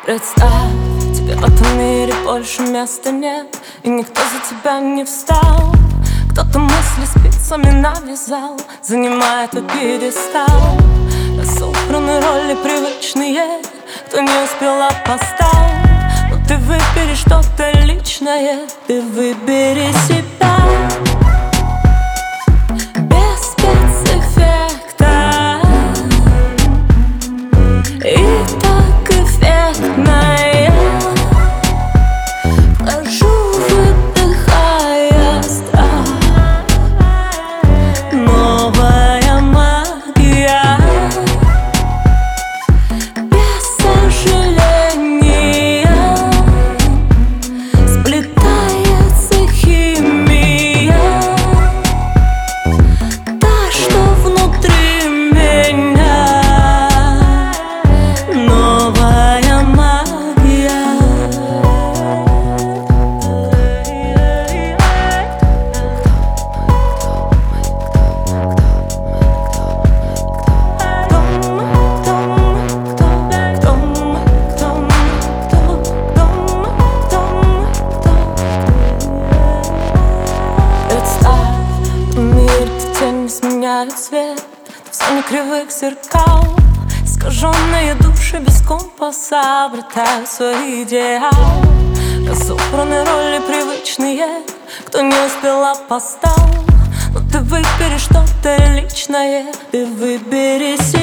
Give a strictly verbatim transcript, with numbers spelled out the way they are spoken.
Представь, тебе в этом мире больше места нет, и никто за тебя не встал. Кто-то мысли спицами навязал, занимает твой пьедестал. Разобраны роли привычные, кто не успел опоздал. Но ты выбери что-то личное, ты выбери себя. Без спецэффекта и так эффектная. Хожу, выдыхая страх. Новая магия. Без сожаления сплетается химия. Та, что внутри меня. Новая магия. Сменяют цвет в зоне кривых зеркал. Искаженные души без компаса обретают свой идеал. Разобраны роли привычные, кто не успел опоздал. Но ты выбери что-то личное, ты выбери себя.